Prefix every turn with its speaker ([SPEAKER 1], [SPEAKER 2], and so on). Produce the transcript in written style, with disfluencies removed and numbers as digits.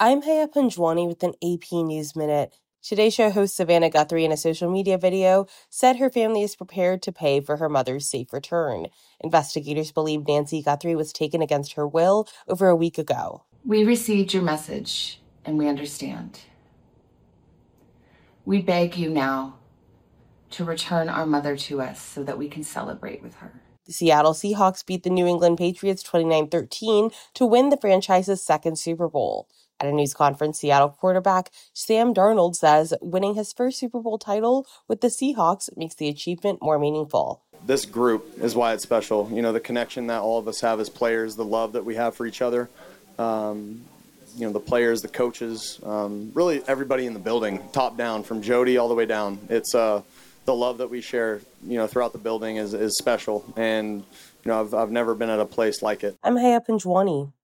[SPEAKER 1] I'm Haya Panjwani with an AP News Minute. Today Show host Savannah Guthrie in a social media video said her family is prepared to pay for her mother's safe return. Investigators believe Nancy Guthrie was taken against her will over a week ago.
[SPEAKER 2] We received your message and we understand. We beg you now to return our mother to us so that we can celebrate with her.
[SPEAKER 1] The Seattle Seahawks beat the New England Patriots 29-13 to win the franchise's second Super Bowl. At a news conference, Seattle quarterback Sam Darnold says winning his first Super Bowl title with the Seahawks makes the achievement more meaningful.
[SPEAKER 3] This group is why it's special. You know, the connection that all of us have as players, the love that we have for each other. The players, the coaches, really everybody in the building, top down, from Jody all the way down. It's the love that we share, throughout the building is special. And, I've never been at a place like it.
[SPEAKER 1] I'm Haya Panjwani.